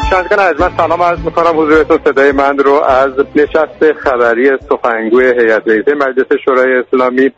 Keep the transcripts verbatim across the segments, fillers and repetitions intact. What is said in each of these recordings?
شنوندگان ارجمند سلام عرض میکنم حضورتون. صدای من رو از نشست خبری سخنگوی هیئت رئیسه مجلس شورای اسلامی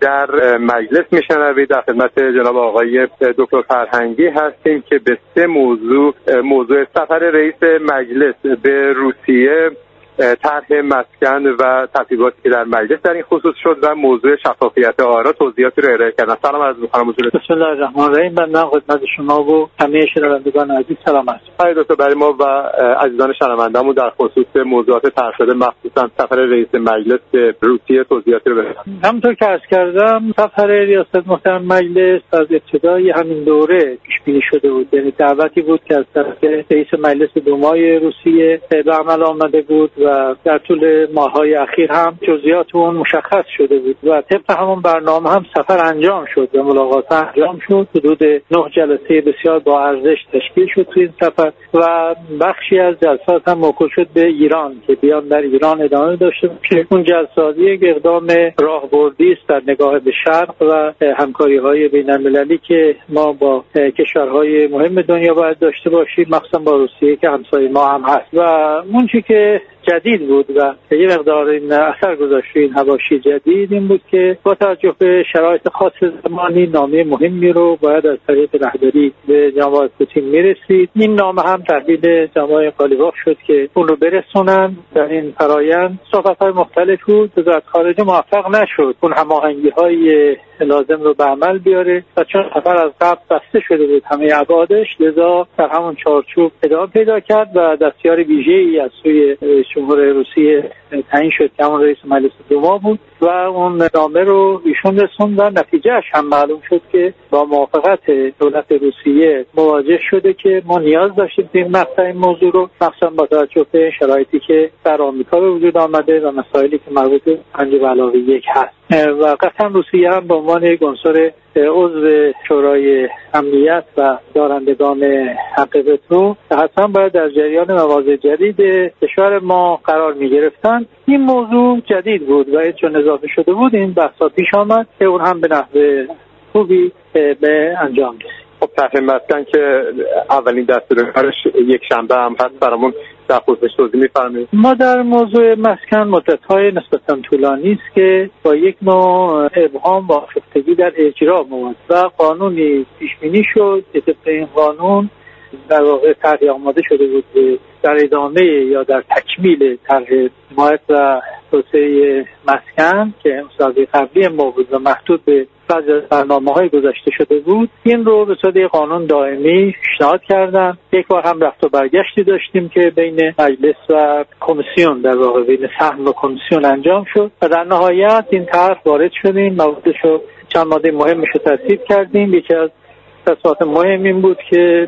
در مجلس میشنوید. در خدمت جناب آقای دکتر فرهنگی هستیم که به سه موضوع موضوع سفر رئیس مجلس به روسیه، طرح مسکن و تصویباتی که در مجلس در این خصوص شد و موضوع شفافیت آرا توضیحاتی رو ارائه کردن. سلام عرض می‌کنم حضورت. بسم الله الرحمن الرحیم. من خدمت شما و همه شنوندگان عزیز سلام عرض می‌کنم. دکتر برای ما و عزیزان شنونده‌مون در خصوص موضوعات طرح شده مخصوصا سفر رئیس مجلس به روسیه توضیحاتی رو بدید. همونطور که عرض کردم سفر ریاست محترم مجلس از ابتدای همین دوره پیش بینی شده بود، یعنی دعوتی بود که از طرف رئیس مجلس دومای روسیه به عمل آمده بود و در طول ماه‌های اخیر هم جزئیات اون مشخص شده بود و طبق همون برنامه هم سفر انجام شد و ملاقات انجام شد. حدود نه جلسه بسیار با ارزش تشکیل شد تو این سفر و بخشی از جلسات هم موکول شد به ایران که بیان در ایران ادامه داشته باشه. اون جلسات یک اقدام راهبردی است در نگاه به شرق و همکاری‌های بین‌المللی که ما با کشورهای مهم دنیا باید داشته باشیم، مخصوصا با روسیه که همسایه ما هم هست. و اون چیزی که جدید بود و یه مقدار این اثر گذاشت این حواشی جدید این بود که با توجه به شرایط خاص زمانی نامه مهمی رو باید از طریق رهبری به جناب پوتین میرسید. این نامه هم تحویل جناب قالیباف شد که اون رو برسونن. در این فرایند صحبت‌های مختلف بود. وزارت خارجه موفق نشد اون هماهنگی‌های لازم رو به عمل بیاره و چون سفر از قبل بسته شده بود همه ابعادش، لذا در همون چارچوب ادامه پیدا کرد و دستیار ویژه‌ای از سوی جمهور روسیه تعیین شد که همون رئیس مجلس دوما بود و اون نامه رو ایشون رسوند و نتیجهش هم معلوم شد که با موافقت دولت روسیه مواجه شده که ما نیاز داشتیم این مقطع این موضوع رو، مخصوصا با توجه به شرایطی که در آمریکا به وجود آمده و مسائلی که مربوط به پنج به علاوه یک هست و قطعا روسیه هم به عنوان یک عنصر عضو شورای امنیت و دارندگان حق وتو حتما باید در جریان مواضع جدید کشور ما قرار می گرفتن. این موضوع جدید بود و چون اضافه شده بود این بحثا پیش آمد که اون هم به نحو خوبی به انجام رسید. خب طرح مسکن که اولین دستور کارش یک شنبه هم هست، برامون در خصوصش توضیح می‌فرمایید؟ ما در موضوع مسکن مدت‌های نسبتاً طولانی است که با یک نوع ابهام و آشفتگی در اجرا بود و قانونی پیش بینی شد که طبق این قانون در واقع طرحی آماده شده بود در ادامه یا در تکمیل طرح حمایت و توسعه مسکن که مسابقه قبلی ما بود و محدود به بعضی از برنامه‌های گذشته شده بود. این رو به صورت قانون دائمی پیشنهاد کردن. یک بار هم رفت و برگشتی داشتیم که بین مجلس و کمیسیون در واقع بین سهم و کمیسیون انجام شد و در نهایت این طرح وارد شدیم. موادشو چند ماده مهمش رو تصویب کردیم. یکی از تصمیمات مهم این بود که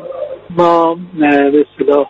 ما به اصطلاح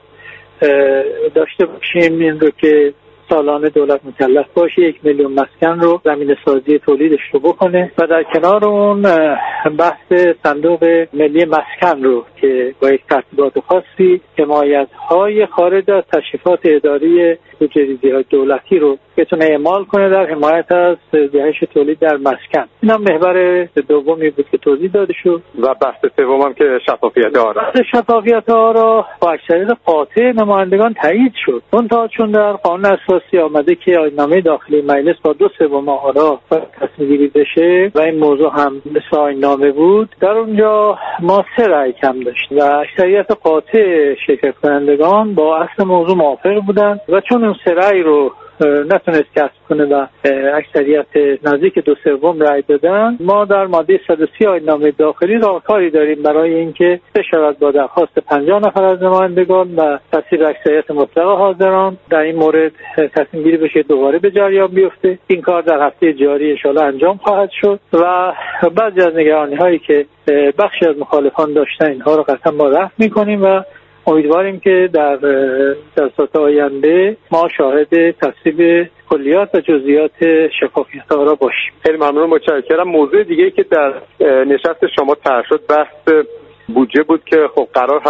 داشته باشیم این رو که سالانه دولت مکلف باشه یک میلیون مسکن رو زمین سازی تولیدش رو بکنه و در کنار اون بحث صندوق ملی مسکن رو که با یک ترتیبات خاصی حمایت‌های خارج از تشریفات اداری بودجه‌ریزی‌های دولتی رو بتونه اعمال کنه در حمایت از جهش تولید در مسکن. این هم محور دومی بود که توضیح داده شد و بحث سوم هم که شفافیت آرا. بحث شفافیت آرا با اکثریت قاطع نمایندگان تایید شد. اون تا چون در قانون اساسی آمده که آیین‌نامه داخلی مجلس با دو سوم آرا تصمیم گیری بشه و این موضوع هم مثل آیین‌نامه بود، در اونجا ما سه رأی کم داشتیم و اکثریت قاطع شرکت کنندگان با اصل موضوع موافق بودند و چون اون سه رأی رو نتونست کسب کنه و اکثریت نزدیک دو سوم رأی دادن، ما در ماده صد و سی آیین‌نامه داخلی راهکاری داریم برای اینکه بشود با درخواست پنجاه نفر از نمایندگان و تصویب اکثریت مطلق حاضران در این مورد تصمیم گیری بشه دوباره به جریان بیفته. این کار در هفته جاری ان شاءالله انجام خواهد شد و بعضی از نگرانی هایی که بخشی از مخالفان داشتن اینها رو قطعا ما رفع می‌کنیم و امیدواریم که در جلسات آینده ما شاهد تصویب کلیات و جزئیات شفافیت آرا باشیم. خیلی ممنون، متشکرم. موضوع دیگه‌ای که در نشست شما طرح شد بحث بودجه بود که خب قرار هست که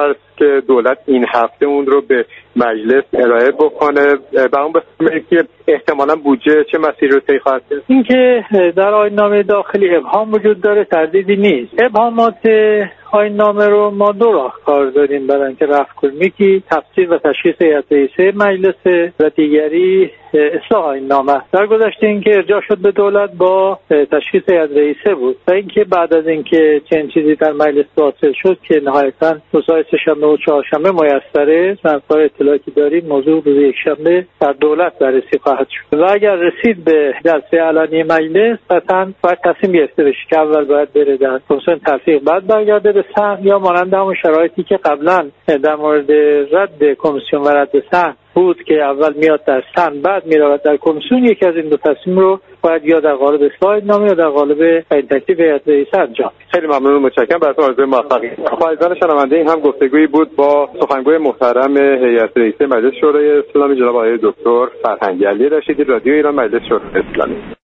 که دولت این هفته اون رو به مجلس ارائه بکنه و اون بفهمید که احتمالاً بودجه چه مسیری رو طی خواهد کرد. اینکه در آیین‌نامه داخلی ابهام وجود داره تردیدی نیست. ابهامات آیین‌نامه رو ما دو راه کار داریم برای اینکه رفع کنیم. یکی تفسیر و تشخیص هیئت رئیسه مجلس و دیگری اصلاح آیین‌نامه. در گذشته اینکه ارجاع شد به دولت با تشخیص هیئت رئیسه بود و اینکه بعد از اینکه چنین چیزی در مجلس حاصل شد که نهایتاً روزهای سه‌شنبه و چهارشنبه میسره از اطلاعاتی داریم موضوع روز یکشنبه در دولت بررسی خواهد شد و اگر رسید به جلسه علنی مجلس قطعاً باید تصمیم گرفته بشه که اول باید بره در کمیسیون تلفیق بعد برگرده به سهم یا مانند همون شرایطی که قبلا در مورد رد کمیسیون و رد سهم بود که اول میاد در سن بعد میرود در کمیسیون. یکی از این دو تصمیم رو باید یا در قالب اصلاح نامه یا در قالب تعیین تکلیف هیئت رئیسه انجام. خیلی ممنون، متشکرم. براتون آرزوی موفقیت. عزیزان شنونده، این هم گفتگویی بود با سخنگوی محترم هیئت رئیسه مجلس شورای اسلامی جناب آقای دکتر فرهنگی علی رشیدی، رادیو ایران مجلس شورای اسلامی.